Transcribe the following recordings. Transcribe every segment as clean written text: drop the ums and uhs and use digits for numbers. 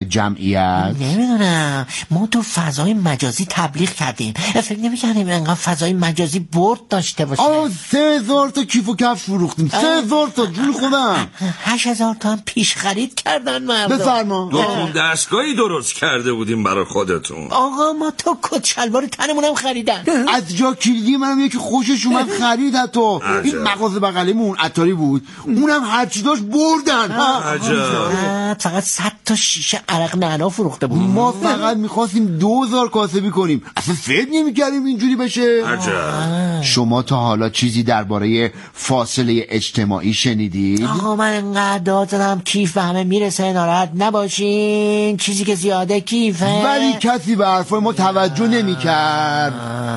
جمعیت؟ نمیدونم، ما تو فضای مجازی تبلیغ کردیم، فکر نمی‌کردیم انقدر فضای مجازی برد داشته باشه. 3000 تا کیف و کفش فروختیم. 3000 تا جون خودم. 8000 تا هم پیش خرید کردن مردم. بفرما. دکون دستگاهی درست کرده بودیم برای خودتون. آقا ما تو کت شلوار تنمونم خریدن. از جا کلیدی منم یکی خوشش اومد خرید. حتی این مغازه بغلیمون عطاری بود، اونم هرچی داشت بردن. فقط 100 تا شیشه عرق نعنا فروخته بود. ما فقط میخواستیم 2000 کاسبی کنیم، اصلا فکر نمی‌کردیم اینجوری بشه. شما تا حالا چیزی درباره فاصله اجتماعی شنیدید؟ آقا من انقدر داد زدم کیف به همه میرسه، ناراحت نباشین، چیزی که زیاده کیفه. ولی کسی به حرفای ما توجه نمی‌کرد.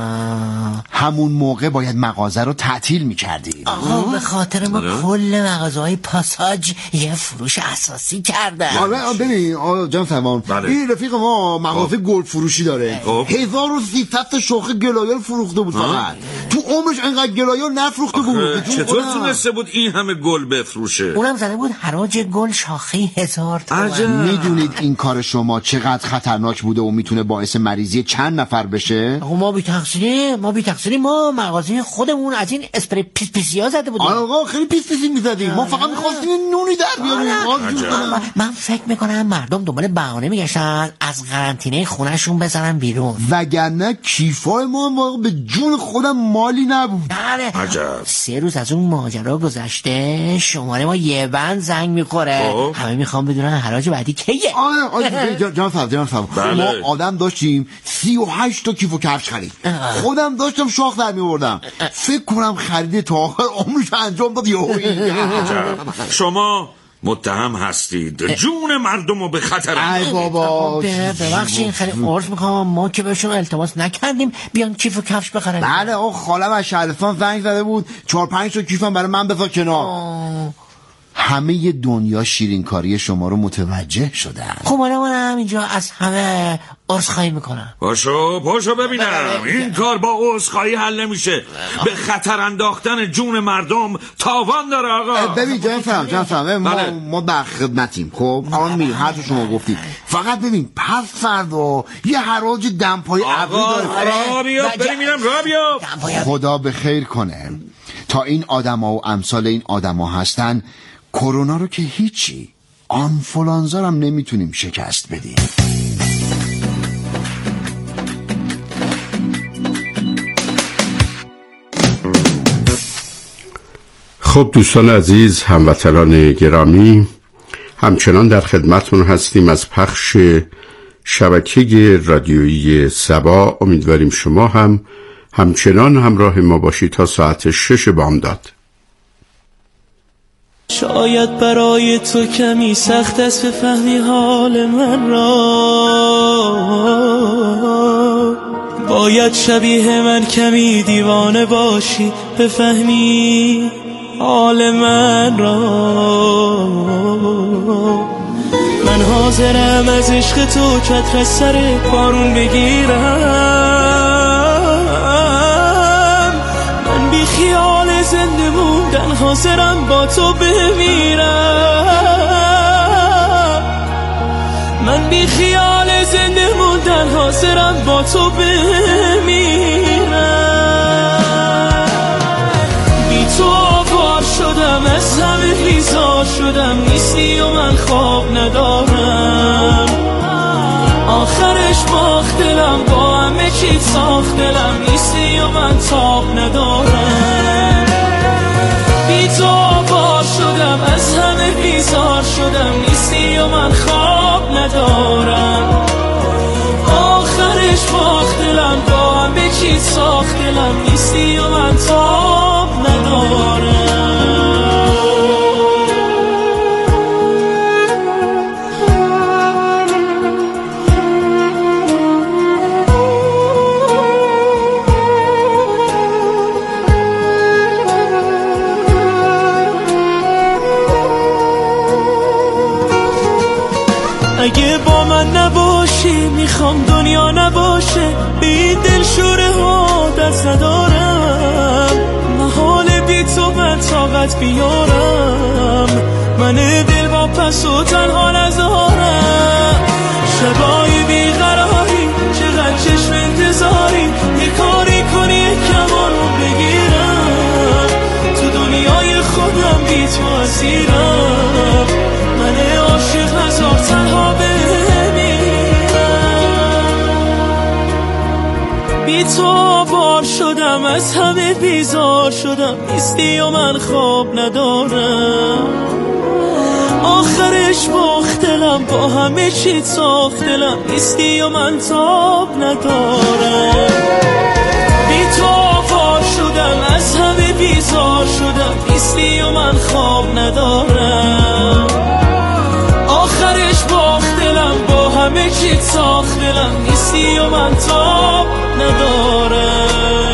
همون موقع باید مغازه رو تعطیل می‌کردیم. آقا به خاطر ما کل مغازه‌های پاساژ یه فروش اساسی کردن. آره ببین جان سلمان، این رفیق ما مغازه گل فروشی داره. 1300 تا شاخه گلایل فروخته بود فقط. تو عمرش انقدر گلایل نفروخته بود. چطور تونسته بود این همه گل بفروشه؟ اونم زده بود حراج گل شاخه 1000 تومان. میدونید این کار شما چقدر خطرناک بوده و میتونه باعث مریضی چند نفر بشه؟ ما بی تقصیری ما مغازه خودمون از این اسپری پیس پیسیا زده بودیم. آقا خیلی پیس پیسی میزدیم. ما فقط میخواستیم نونی در بیاریم. من فکر میکنم مردم دنبال بهانه میگشتن از قرنطینه خونهشون بزنن بیرون، وگرنه کیفای ما به جون خودم مالی نبود. عجب. 3 روز از اون ماجرا گذشته، شماره ما یه بند زنگ میخوره. همه میخوام بدونن حراج بعدی کیه. جان صاحب ما آدم داشتیم 38 تا کیف و کفش خرید. خودم داشتم شاخ در میوردم. فکر کنم خرید تا آخر عمرش انجام داد یهویی. شما متهم هستید، جون مردم رو به خطر. ای بابا ببخشید خیلی عرض میکنم، ما که بهشون التماس نکردیم بیان کیف و کفش بخرن. بله آقا خالم از شهرستان زنگ زده بود 4-5 تا کیفم برای من بذار کنار. همه دنیا شیرینکاری شما رو متوجه شدن. خب من اینجا از همه عذرخواهی میکنم. پاشو ببینم. این کار با عذرخواهی حل نمیشه. به خطر انداختن جون مردم تاوان داره آقا. ببین جان فهم ما در خدمتیم. خب الان میریم هر چی شما گفتید. فقط ببین پس فردا یه حراج دمپایی ابری داره. راه بیاد. خدا به خیر کنه. تا این آدما و امثال این آدما هستن، کرونا رو که هیچی، آنفولانزا هم نمیتونیم شکست بدیم. خب دوستان عزیز، هموطنان گرامی، همچنان در خدمتون هستیم از پخش شبکه رادیویی سبا. امیدواریم شما هم همچنان همراه ما باشید تا ساعت 6 بامداد. شاید برای تو کمی سخت است بفهمی حال من را، باید شبیه من کمی دیوانه باشی بفهمی حال من را. من حاضرم از عشق تو چتر از سر بارون بگیرم، من بی خیال زنده موندن حاضرم با تو بمیرم، من بی خیال زنده موندن حاضرم با تو بمیرم. بی تو آوار شدم، از همه بیزار شدم، نیستی و من خواب ندارم، آخرش باخت دلم، با همه چی ساخت دلم، نیستی و من تاب ندارم. بی تو آوار شدم، از همه بیزار شدم، نیستی و من خواب ندارم، آخرش باخت دلم، با همه چی ساخت دلم، نیستی و من تاب ندارم. اگه با من نباشی میخوام دنیا نباشه، بی دل شوره ها دست ندارم، محال بی تو من طاقت بیارم، من دل با پس و تنها نذارم. تو آوار شدم، از همه بیزار شدم، نیستی و من خواب ندارم. آخرش باختلم، با همه چی ساختلم، نیستی و من تاب ندارم. بی تو آوار شدم، از همه بیزار شدم، نیستی و من خواب ندارم. آخرش باختلم، با همه چی ساختلم، نیستی و من تاب ندارم.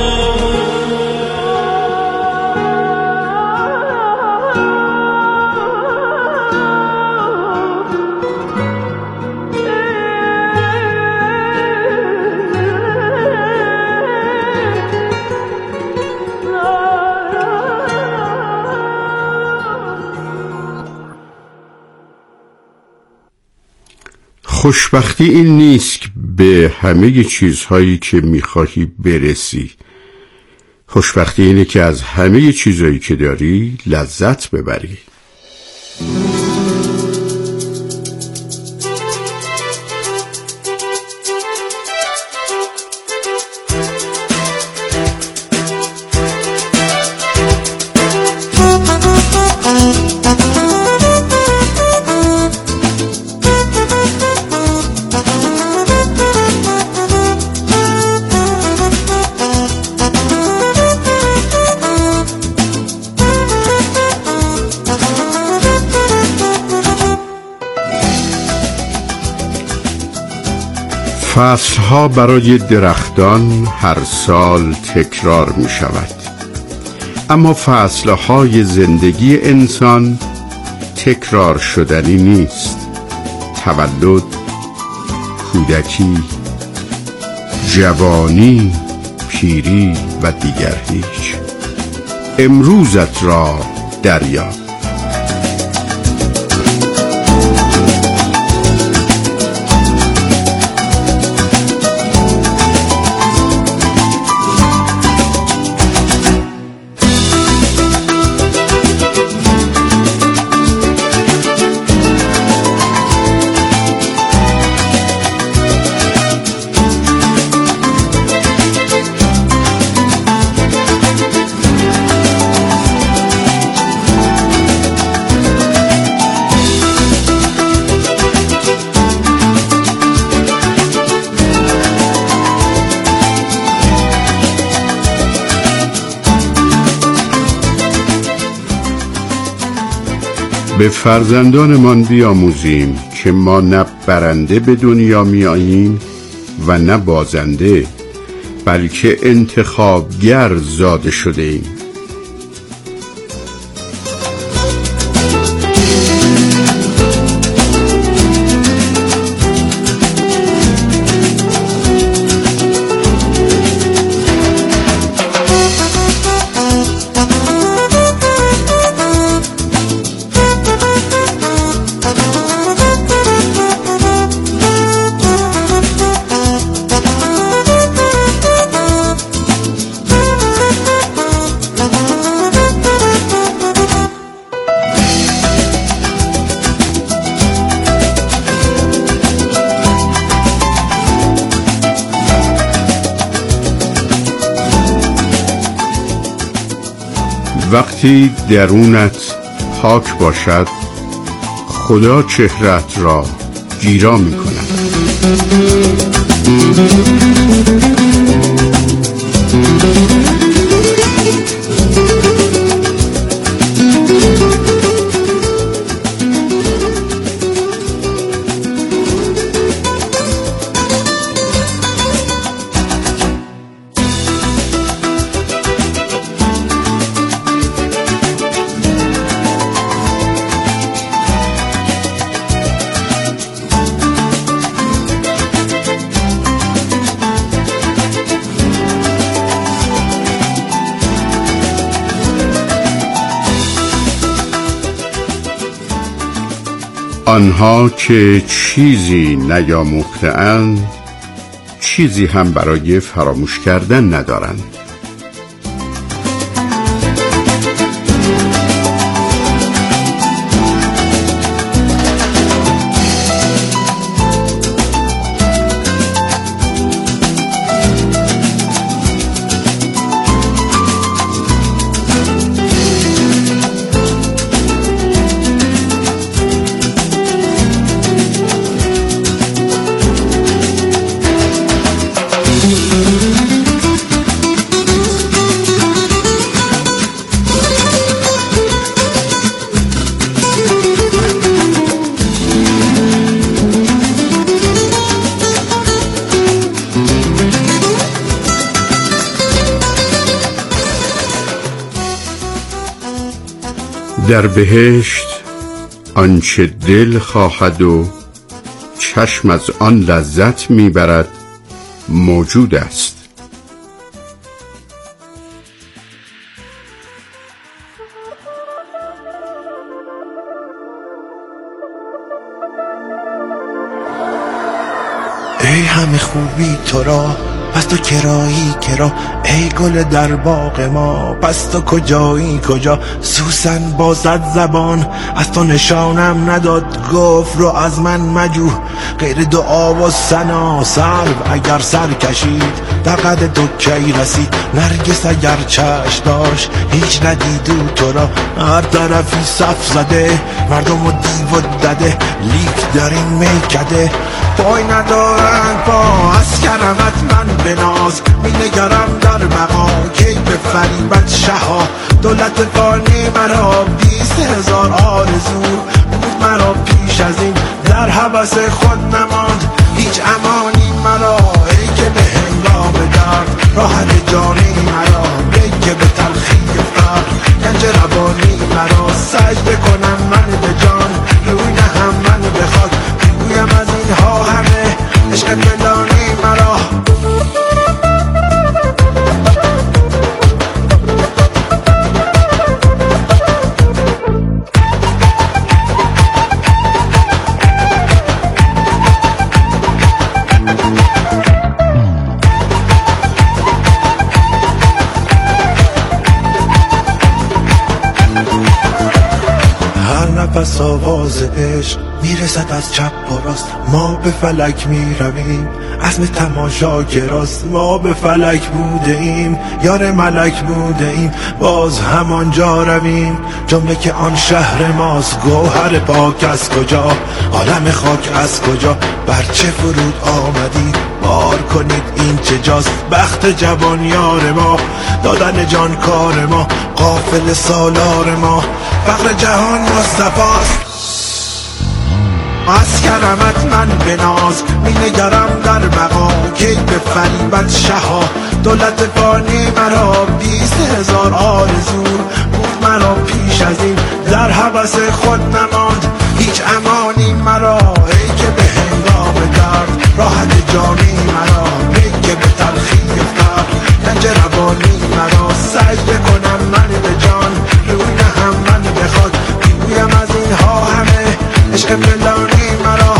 خوشبختی این نیست که به همه چیزهایی که میخواهی برسی. خوشبختی اینه که از همه چیزهایی که داری لذت ببری. فصلها برای درختان هر سال تکرار می شود، اما فصلهای زندگی انسان تکرار شدنی نیست. تولد، کودکی، جوانی، پیری و دیگر هیچ. امروزت را دریاب. به فرزندانمان بیاموزیم که ما نه برنده به دنیا می آییم و نه بازنده، بلکه انتخابگر زاده شده ایم. وقتی درونت پاک باشد، خدا چهرت را گیرا می کند. آنها که چیزی نیاموخته‌اند، چیزی هم برای فراموش کردن ندارند. در بهشت آنچه دل خواهد و چشم از آن لذت میبرد موجود است. ای همه خوبی تو را پس تو کرایی کرا، ای گل در باغ ما پس تو کجایی کجا. سوسن با زد زبان از تو نشانم نداد، گفت رو از من مجو غیر دعا و ثنا. سرو اگر سر کشید در قد تو کی رسید، نرگس اگر چشم داشت هیچ ندیدو تو را. هر طرفی صف زده مردم و دیو و دده، لیک در این میکده پای ندارن پا. از کرمت من به ناز می نگرم در بقا، کی به فریبت شها دولت فانی مرا. 20,000 آرزو بود مرا پیش از این، در هوس خود نماند هیچ امانی مرا. ای که به هنگام درد راحت جانی مرا، ای که به تلخی فرق گنج روانی مرا. سجده کنم من به جان روی نهم من به خاک، بگویم از اینها همه عشق پنهانی مرا. پس آواز عشق میرسد از چپ و راست، ما به فلک میرویم عزم تماشا گراست. ما به فلک بوده ایم یار ملک بوده ایم، باز همانجا رویم جمله که آن شهر ماست. گوهر پاک از کجا عالم خاک از کجا، بر چه فرود آمدید بار کنید این چه جاست. بخت جوان یار ما دادن جان کار ما، قافل سالار ما فقر جهان مصطفاست. از کرمت من به ناز می نگرم در بقا، کی به فریبت شها دولت فانی مرا. 20,000 آرزو بود مرا پیش از این، در هوس خود نماند هیچ امانی مرا. ای که به هنگام درد راحت جانی مرا، ای که به تلخی فرق گنج روانی مرا. سجده کنم من به جان روی نهم من به خاک، بگویم از اینها همه عشق پنهانی مرا.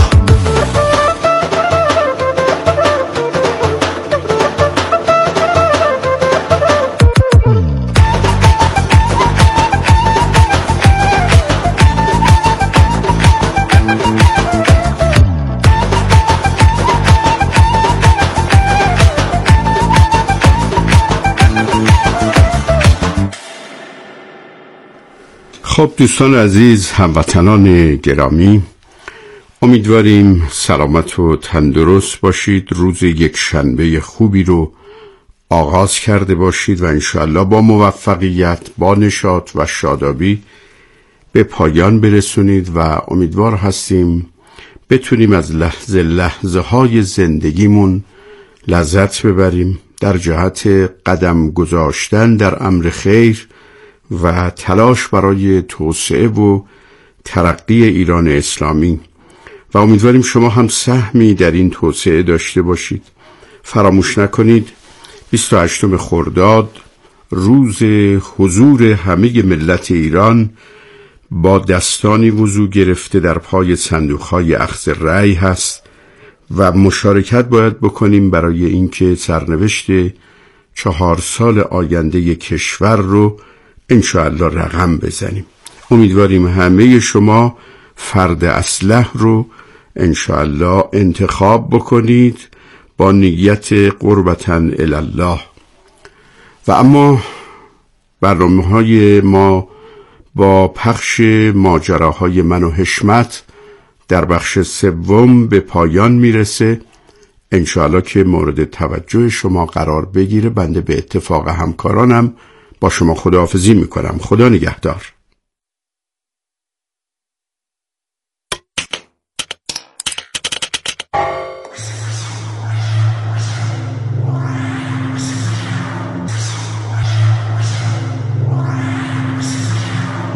خب دوستان عزیز، هموطنان گرامی، امیدواریم سلامت و تندرست باشید. روز یک شنبه خوبی رو آغاز کرده باشید و انشاءالله با موفقیت، با نشاط و شادابی به پایان برسونید و امیدوار هستیم بتونیم از لحظه های زندگیمون لذت ببریم در جهت قدم گذاشتن در امر خیر و تلاش برای توسعه و ترقی ایران اسلامی و امیدواریم شما هم سهمی در این توسعه داشته باشید. فراموش نکنید 28 خرداد روز حضور همه ملت ایران با دستانی وضو گرفته در پای صندوق‌های اخذ رأی هست و مشارکت باید بکنیم برای اینکه سرنوشت 4 سال آینده کشور رو انشاءالله رقم بزنیم. امیدواریم همه شما فرد اصلح رو انشاءالله انتخاب بکنید با نیت قربتاً الالله. و اما برنامه‌های ما با پخش ماجراهای من و حشمت در بخش سوم به پایان میرسه. انشاءالله که مورد توجه شما قرار بگیره. بنده به اتفاق همکارانم با شما خداحافظی میکنم. خدا نگهدار.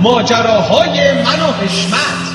ماجراهای من و حشمت.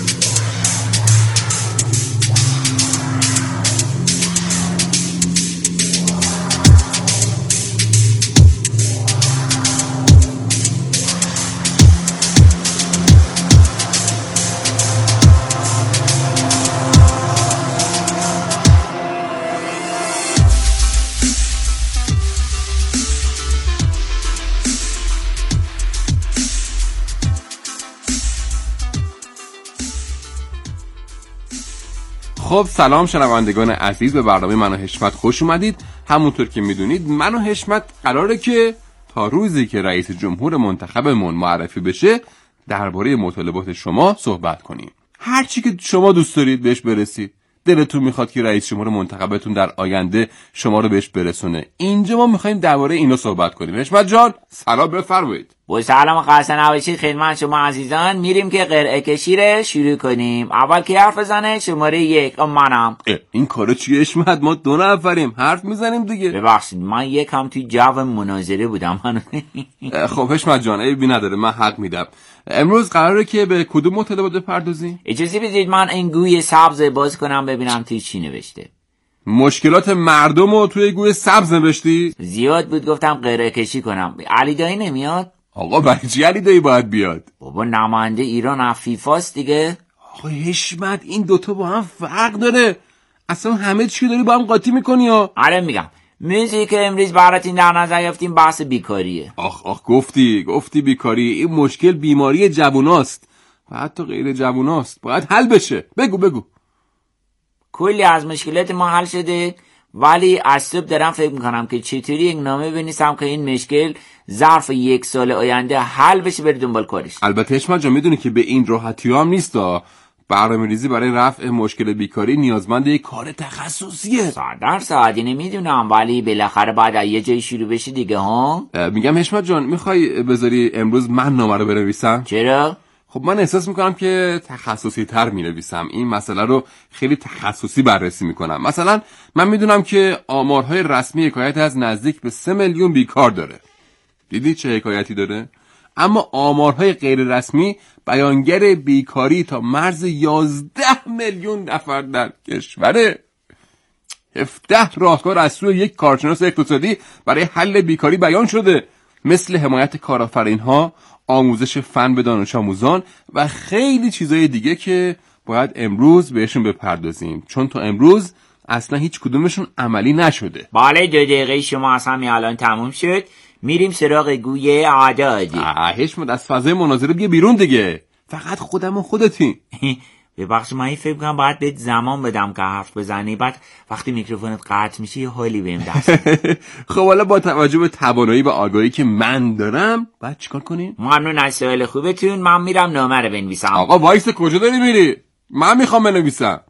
خب سلام شنوندگان عزیز، به برنامه من و حشمت خوش اومدید. همونطور که میدونید من و حشمت قراره که تا روزی که رئیس جمهور منتخبمون معرفی بشه درباره مطالبات شما صحبت کنیم. هر چی که شما دوست دارید بهش برسید. دلتون میخواد که رئیس جمهور منتخبتون در آینده شما رو بهش برسونه. اینجا ما میخوایم درباره اینا صحبت کنیم. حشمت جان سلام بفرمایید. با سلام خسته نباشید خدمت شما عزیزان. میریم که قرعه کشی رو شروع کنیم. اول کی حرف بزنه؟ شماره 1 منم. این کارو چیه حشمت؟ ما 2 نفریم حرف میزنیم دیگه. ببخشید من یکم توی جو مناظره بودم. خب حشمت جان عیبی نداره، من حق میدم. امروز قراره که به کدوم مطالبات بپردازیم؟ اجازه بدید من این گوی سبز باز کنم ببینم توی چی نوشته. مشکلات مردم رو توی گوی سبز نوشتی؟ زیاد بود گفتم قرعه کشی کنم. علی دایی نمیاد؟ آقا برای چی علی دایی باید بیاد؟ بابا نماینده ایران از فیفاست دیگه. آقا حشمت این دوتا با هم فرق داره. اصلا همه چی داری با هم قاطی میکنی ها؟ آره میگم موضوعی که امروز براتون در نظر گرفتیم بحث بیکاریه. آخ گفتی بیکاری. این مشکل بیماری جووناست و حتی غیر جووناست، باید حل بشه. بگو. کلی از مشکلات ما حل شده، ولی از صبح دارم فکر میکنم که چطوری یک نامه بنویسم که این مشکل ظرف 1 سال آینده حل بشه بره دنبال کارش. البته حشمت جان میدونی که به این راحتی هم نیستا. برنامه‌ریزی برای رفع مشکل بیکاری نیازمند یک کار تخصصیه. 100% اینو میدونم، ولی بالاخره بعد یه جایی شروع بشه دیگه ها. میگم حشمت جان میخوای بذاری امروز من نامه رو بنویسم؟ چرا؟ خب من احساس میکنم که تخصصی تر مینویسم. این مسئله رو خیلی تخصصی بررسی میکنم. مثلا من میدونم که آمارهای رسمی حکایت از نزدیک به 3 میلیون بیکار داره. دیدی چه حکایتی داره؟ اما آمارهای غیر رسمی بیانگر بیکاری تا مرز 11 میلیون نفر در کشوره. 17 راهکار از سوی یک کارشناس اقتصادی برای حل بیکاری بیان شده، مثل حمایت کارآفرین‌ها، آموزش فن به دانش آموزان و خیلی چیزای دیگه که باید امروز بهشون بپردازیم، چون تا امروز اصلا هیچ کدومشون عملی نشده. بله 2 دقیقه شما از همین الان تموم شد. میریم سراغ گوی اعدادی. حشمت از فضای مناظره بیا بیرون دیگه. فقط خودم و خودتی. ببخش من این فکر کنم باید بهت زمان بدم که حرف بزنی، بعد وقتی میکروفونت قطع میشه یه حالی بهم دست. خب حالا با توجه به توانایی و آگاهی که من دارم باید چیکار کنیم؟ ممنون از سوال خوبتون. من میرم نامه رو بنویسم. آقا وایس، کجا داری میری؟ من میخوام بنویسم.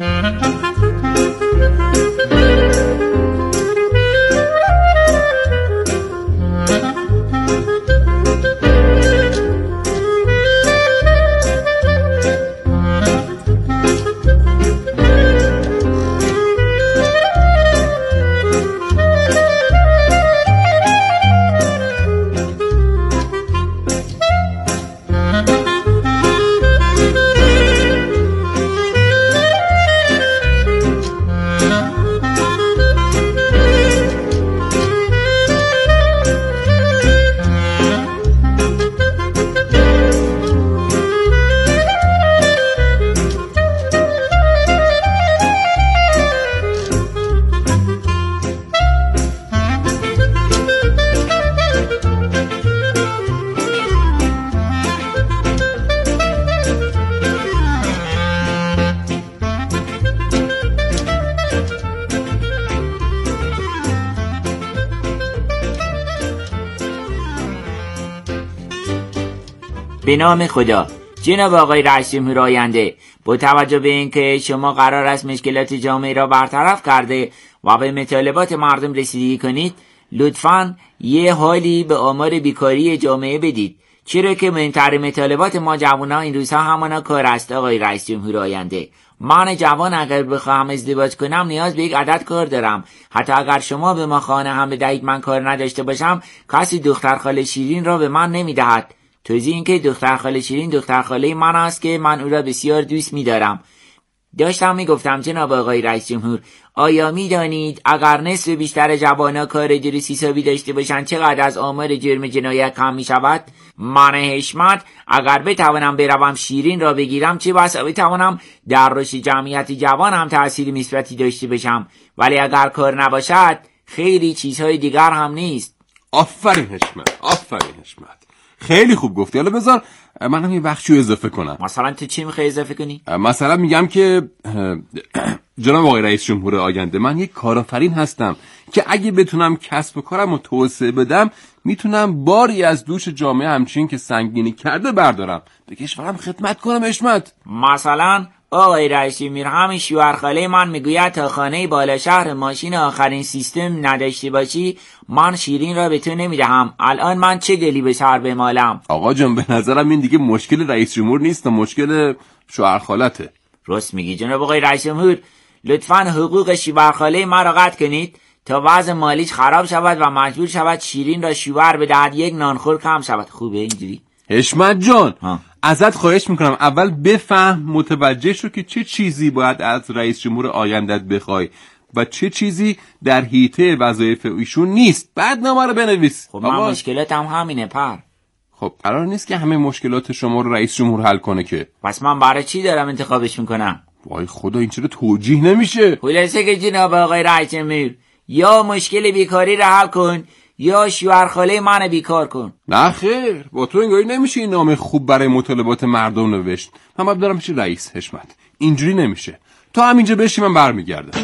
به نام خدا. جناب آقای رئیس جمهور آینده، با توجه به اینکه شما قرار است مشکلات جامعه را برطرف کرده و به مطالبات مردم رسیدگی کنید، لطفاً یه حالی به آمار بیکاری جامعه بدید، چرا که مهمترین مطالبات ما جوانان این روزها همانا کار است. آقای رئیس جمهور آینده، من جوان اگر بخواهم ازدواج کنم نیاز به یک عدد کار دارم. حتی اگر شما به ما خانه هم بدهید من کار نداشته باشم، کسی دختر خاله شیرین را به من نمیدهد. توضیح این که دختر خاله شیرین دختر خاله من است که من او را بسیار دوست می‌دارم. داشتم میگفتم جناب آقای رئیس جمهور، آیا میدانید اگر نصف بیشتر جوانان کار درست حسابی داشته باشند چقدر از آمار جرم جنایت کم می شود؟ من حشمت اگر بتوانم بروم شیرین را بگیرم چه بسا بتوانم در رشد جمعیت جوان هم تأثیر مثبتی داشته باشم، ولی اگر کار نباشد خیلی چیزهای دیگر هم نیست. آفرین حشمت، آفرین حشمت، خیلی خوب گفتی. حالا بذار من هم یه بخشی اضافه کنم. مثلا تو چی میخوای اضافه کنی؟ مثلا میگم که جناب آقای رئیس جمهور آینده، من یک کارآفرین هستم که اگه بتونم کسب و کارم رو توسعه بدم میتونم باری از دوش جامعه همچین که سنگینی کرده بردارم، به کشورم خدمت کنم. حشمت مثلا آقای رئیس جمهور، همین شوهرخاله من میگوید تا خانه بالا شهر ماشین آخرین سیستم نداشته باشی من شیرین را به تو نمیدهم. الان من چه گلی به سر بمالم؟ آقا جان به نظرم این دیگه مشکل رئیس جمهور نیست، مشکل شوهرخالته. راست میگی جناب آقای رئیس جمهور، لطفاً حقوق شوهرخاله من را قطع کنید تا وضع مالیش خراب شود و مجبور شود شیرین را شوهر بدهد یک نانخور کم شود. خوبه اینجوری؟ حشمت جان ازت خواهش میکنم اول بفهم، متوجه شو که چه چیزی باید از رئیس جمهور آیندت بخوای و چه چیزی در حیطه وظایف ایشون نیست، بعد نامه رو بنویس. خب من مشکلاتم همینه پر. خب قرار نیست که همه مشکلات شما رو رئیس جمهور حل کنه که. پس من برای چی دارم انتخابش میکنم؟ وای خدا این چرا توجیه نمیشه؟ خلاصه که جناب آقای رئیس جمهور، یا مشکل بیکاری رو حل کن یا شوهرخاله من بیکار کن. نه خیر، با تو انگاری نمیشه این نامه خوب برای مطالبات مردم نوشت. من باید برم پیش رئیس. حشمت اینجوری نمیشه، تو همینجا بشی من برمیگردم.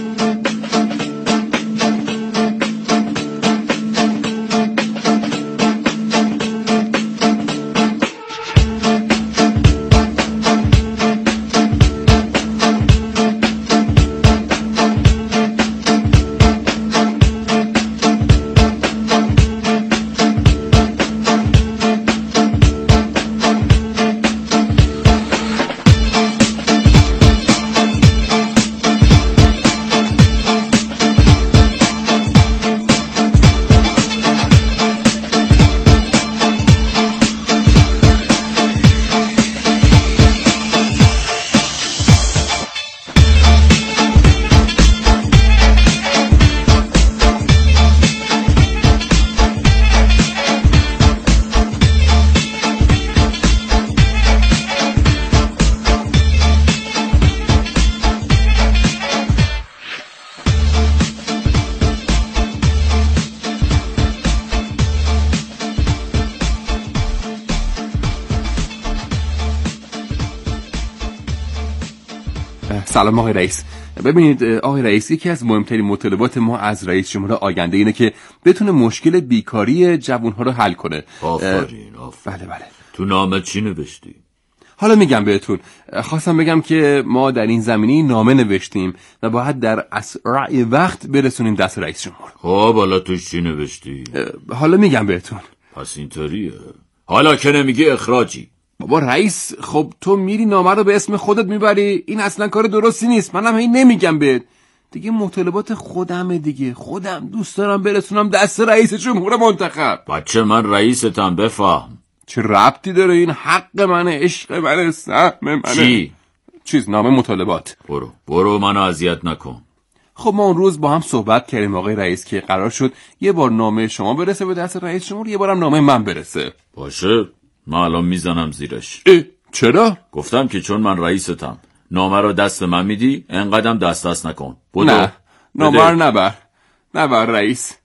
سلام آقای رئیس. ببینید آقای رئیس، یکی از مهمترین مطالبات ما از رئیس جمهور آینده اینه که بتونه مشکل بیکاری جوانها رو حل کنه. آفرین. بله. تو نامه چی نوشتی؟ حالا میگم بهتون. خواستم بگم که ما در این زمینه نامه نوشتیم و باید در اسرع وقت برسونیم دست رئیس جمهور. خب حالا تو چی نوشتی؟ حالا میگم بهتون. پس اینطوریه. حالا که نمیگی اخراجی. بابا رئیس، خب تو میری نامه رو به اسم خودت میبری، این اصلا کار درستی نیست. منم هی نمیگم بهت دیگه، مطالبات خودمه دیگه، خودم دوست دارم برسونم دست رئیس جمهور منتخب. بچه من رئیستم، بفهم. چه ربطی داره؟ این حق منه، عشق منه، سهم منه. چی؟ چیز نامه مطالبات. برو منو اذیت نکن. خب ما اون روز با هم صحبت کردیم آقای رئیس که قرار شد یه بار نامه شما برسه به دست رئیس جمهور، یه بارم نامه من برسه. باشه، من الان میزنم زیرش. چرا؟ گفتم که چون من رئیستم نامه رو دست من میدی، انقدرم دست نکن. نه نامه رو نبر رئیس.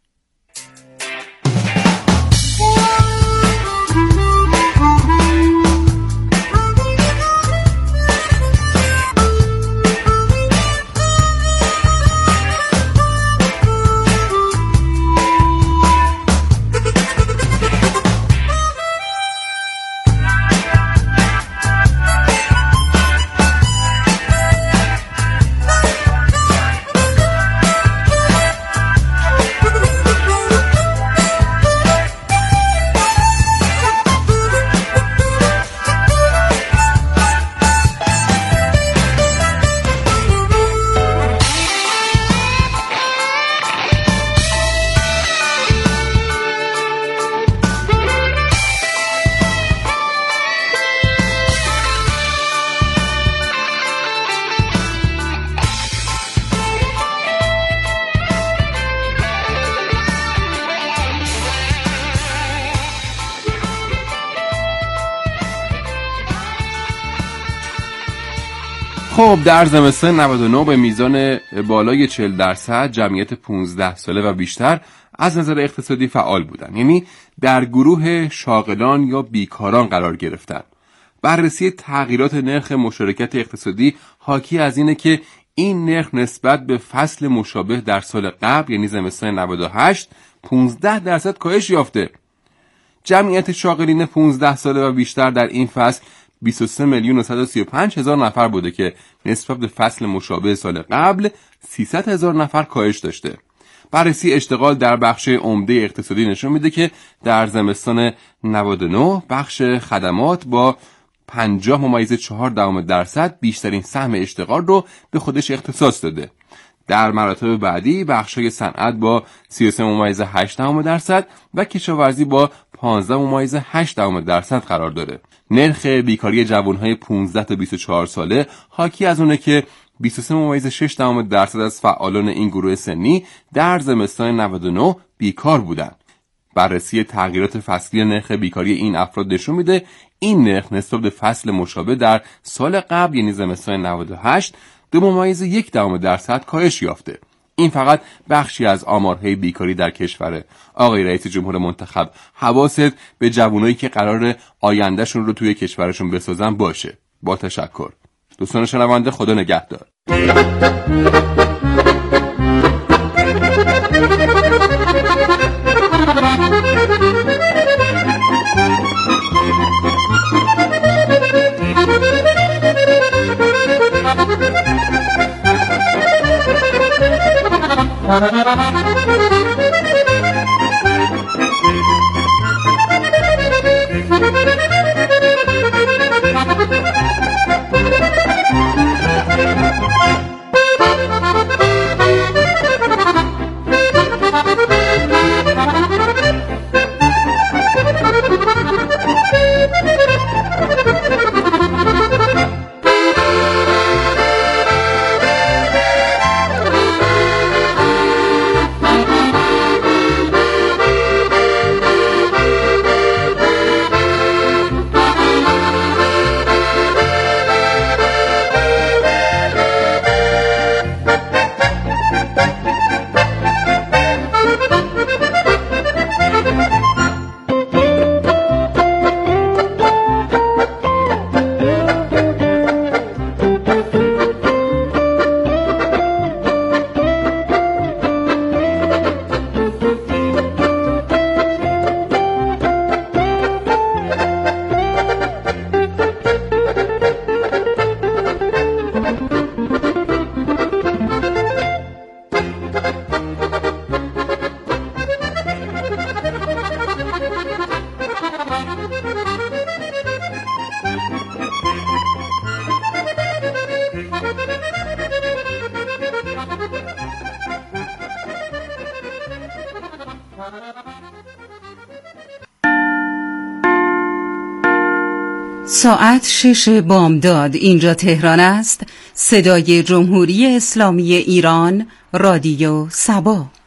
خب در زمستان 99 به میزان بالای 40% جمعیت 15 ساله و بیشتر از نظر اقتصادی فعال بودن، یعنی در گروه شاغلان یا بیکاران قرار گرفتن. بررسی تغییرات نرخ مشارکت اقتصادی حاکی از اینه که این نرخ نسبت به فصل مشابه در سال قبل یعنی زمستان 98 15% کاهش یافته. جمعیت شاغلین 15 ساله و بیشتر در این فصل 23,135,000 نفر بوده که نسبت به فصل مشابه سال قبل 300,000 نفر کاهش داشته. بررسی اشتغال در بخش عمده اقتصادی نشون میده که در زمستان 99 بخش خدمات با 50.4% بیشترین سهم اشتغال رو به خودش اختصاص داده. در مراتب بعدی بخش‌های صنعت با 33.8% و کشاورزی با 15.8% قرار داره. نرخ بیکاری جوانهای 15 تا 24 ساله حاکی از اونه که 23.6% از فعالان این گروه سنی در زمستان 99 بیکار بودند. بررسی تغییرات فصلی نرخ بیکاری این افراد نشون میده این نرخ نسبت به فصل مشابه در سال قبل یعنی زمستان 98 2.1% کاهش یافته. این فقط بخشی از آمارهای بیکاری در کشوره. آقای رئیس جمهور منتخب، حواست به جوانایی که قرار آیندهشون رو توی کشورشون بسازن باشه. با تشکر. دوستان شنونده، خدا نگهدار. ساعت 6 بامداد. اینجا تهران است. صدای جمهوری اسلامی ایران، رادیو سبا.